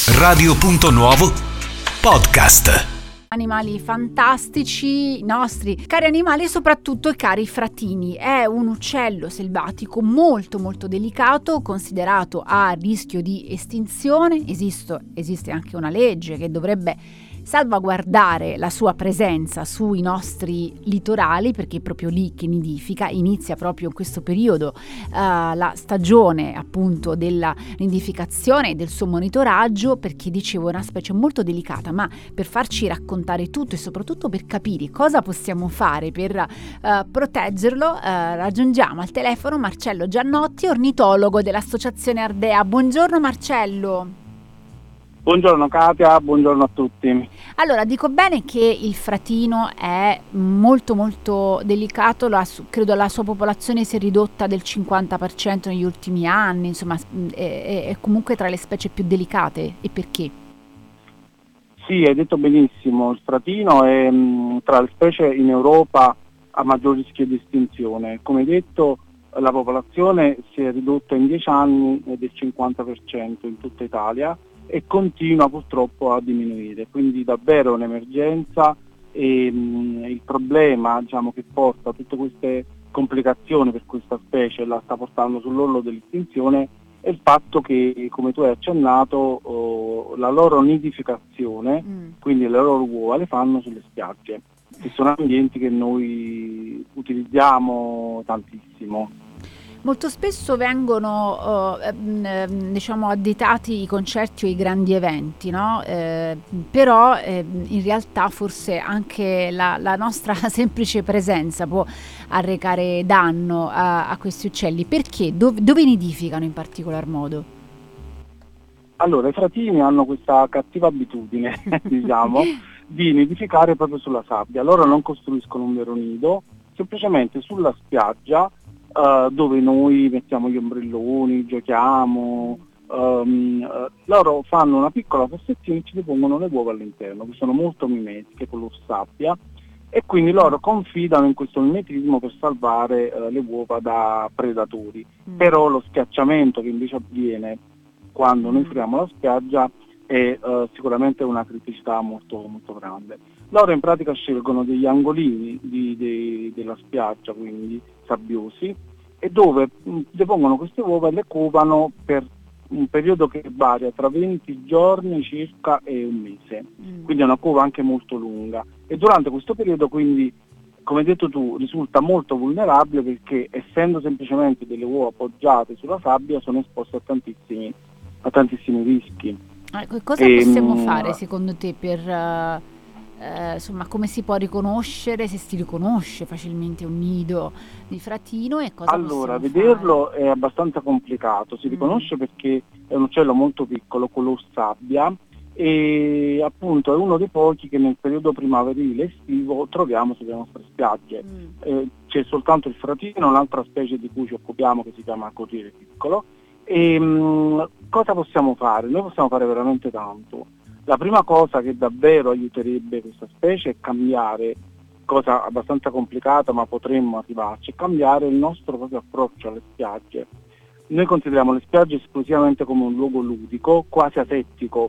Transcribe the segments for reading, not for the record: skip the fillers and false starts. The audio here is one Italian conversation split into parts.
Radio.Nuovo Podcast. Animali fantastici, i nostri cari animali, soprattutto i cari fratini. È un uccello selvatico molto molto delicato, considerato a rischio di estinzione. Esiste anche una legge che dovrebbe salvaguardare la sua presenza sui nostri litorali, perché è proprio lì che nidifica. Inizia proprio in questo periodo la stagione appunto della nidificazione e del suo monitoraggio, perché dicevo è una specie molto delicata, ma per farci raccontare tutto e soprattutto per capire cosa possiamo fare per proteggerlo, raggiungiamo al telefono Marcello Giannotti, ornitologo dell'Associazione Ardea. Buongiorno Marcello. Buongiorno Katia, buongiorno a tutti. Allora, dico bene che il fratino è molto molto delicato, credo la sua popolazione si è ridotta del 50% negli ultimi anni, insomma è comunque tra le specie più delicate. E perché? Sì, hai detto benissimo, il fratino è tra le specie in Europa a maggior rischio di estinzione. Come detto, la popolazione si è ridotta in 10 anni del 50% in tutta Italia e continua purtroppo a diminuire, quindi davvero un'emergenza e il problema, diciamo, che porta a tutte queste complicazioni per questa specie, la sta portando sull'orlo dell'estinzione, è il fatto che, come tu hai accennato, la loro nidificazione, quindi le loro uova, le fanno sulle spiagge, che sono ambienti che noi utilizziamo tantissimo. Molto spesso vengono diciamo additati i concerti o i grandi eventi, no? Però in realtà forse anche la nostra semplice presenza può arrecare danno a questi uccelli. Perché? Dove nidificano in particolar modo? Allora, i fratini hanno questa cattiva abitudine, diciamo, di nidificare proprio sulla sabbia. Loro non costruiscono un vero nido, semplicemente sulla spiaggia, dove noi mettiamo gli ombrelloni, giochiamo, loro fanno una piccola fossettina e ci depongono le uova all'interno, che sono molto mimetiche, color sabbia, e quindi loro confidano in questo mimetismo per salvare le uova da predatori. Però lo schiacciamento che invece avviene quando noi friamo la spiaggia è sicuramente una criticità molto, molto grande. Loro in pratica scelgono degli angolini della spiaggia, quindi sabbiosi, e dove depongono queste uova e le covano per un periodo che varia tra 20 giorni circa e un mese, quindi è una cova anche molto lunga, e durante questo periodo quindi, come hai detto tu, risulta molto vulnerabile perché essendo semplicemente delle uova appoggiate sulla sabbia sono esposte a tantissimi rischi. Cosa possiamo fare secondo te per insomma, come si può riconoscere, se si riconosce facilmente un nido di fratino, e cosa allora, possiamo vederlo fare? è abbastanza complicato, si riconosce perché è un uccello molto piccolo, color sabbia, e appunto è uno dei pochi che nel periodo primaverile estivo troviamo sulle nostre spiagge. C'è soltanto il fratino, un'altra specie di cui ci occupiamo che si chiama corriere piccolo. E cosa possiamo fare? Noi possiamo fare veramente tanto. La prima cosa che davvero aiuterebbe questa specie è cambiare, cosa abbastanza complicata ma potremmo arrivarci, è cambiare il nostro proprio approccio alle spiagge. Noi consideriamo le spiagge esclusivamente come un luogo ludico, quasi asettico,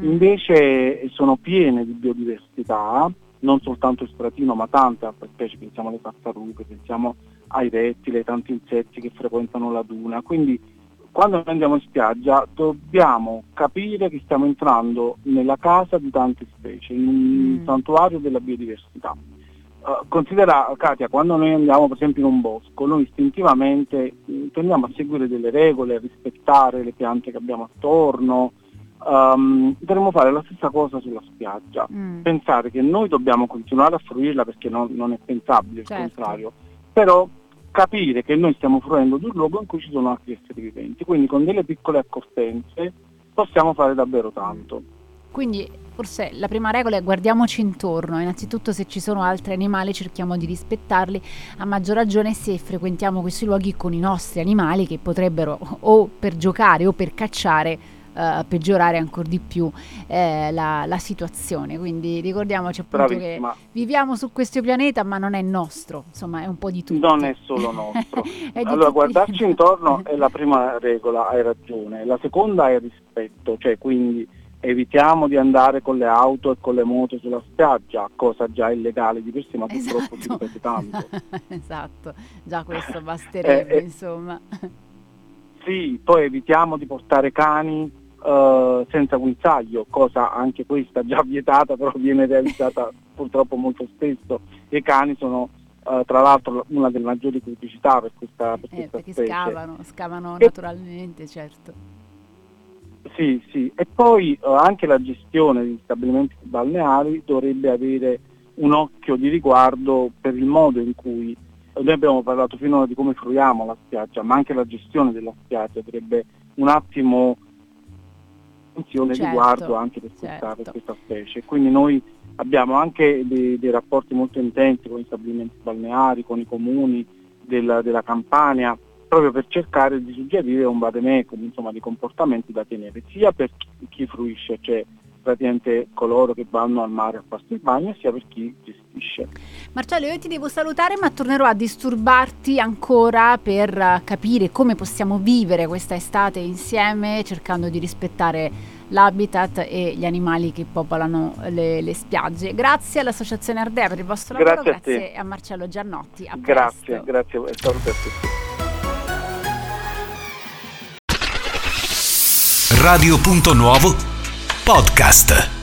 invece sono piene di biodiversità, non soltanto il fratino ma tante altre specie, pensiamo alle tartarughe, pensiamo ai rettili, ai tanti insetti che frequentano la duna, quindi quando noi andiamo in spiaggia dobbiamo capire che stiamo entrando nella casa di tante specie, in un santuario della biodiversità. Considera, Katia, quando noi andiamo per esempio in un bosco, noi istintivamente tendiamo a seguire delle regole, a rispettare le piante che abbiamo attorno. Dovremmo fare la stessa cosa sulla spiaggia, pensare che noi dobbiamo continuare a fruirla perché non è pensabile il contrario, però capire che noi stiamo fruendo di un luogo in cui ci sono altri esseri viventi, quindi con delle piccole accortenze possiamo fare davvero tanto. Quindi forse la prima regola è guardiamoci intorno, innanzitutto se ci sono altri animali cerchiamo di rispettarli, a maggior ragione se frequentiamo questi luoghi con i nostri animali che potrebbero o per giocare o per cacciare peggiorare ancora di più la situazione. Quindi ricordiamoci appunto Bravissima. che viviamo su questo pianeta ma non è nostro, insomma è un po' di tutti. Non è solo nostro. Allora, tutti. guardarci intorno è la prima regola, hai ragione. La seconda è il rispetto, cioè quindi evitiamo di andare con le auto e con le moto sulla spiaggia, cosa già illegale di per sé, ma purtroppo si ripete tanto. Esatto, già questo basterebbe, insomma. Sì, poi evitiamo di portare cani senza guinzaglio, cosa anche questa già vietata, però viene realizzata purtroppo molto spesso. I cani sono tra l'altro una delle maggiori criticità per questa Perché specie. scavano naturalmente, certo. Sì, e poi anche la gestione degli stabilimenti balneari dovrebbe avere un occhio di riguardo per il modo in cui noi abbiamo parlato finora di come fruiamo la spiaggia, ma anche la gestione della spiaggia dovrebbe un attimo attenzione riguardo anche per questa specie. Quindi noi abbiamo anche dei rapporti molto intensi con gli stabilimenti balneari, con i comuni della Campania, proprio per cercare di suggerire un vademecum, insomma, di comportamenti da tenere, sia per chi fruisce, cioè praticamente coloro che vanno al mare a farsi il bagno, sia per chi gestisce. Marcello, io ti devo salutare, ma tornerò a disturbarti ancora per capire come possiamo vivere questa estate insieme, cercando di rispettare l'habitat e gli animali che popolano le spiagge. Grazie all'Associazione Ardea per il vostro lavoro, grazie a Marcello Giannotti. A presto. Grazie, è stato per tutti. Radio Punto Nuovo Podcast.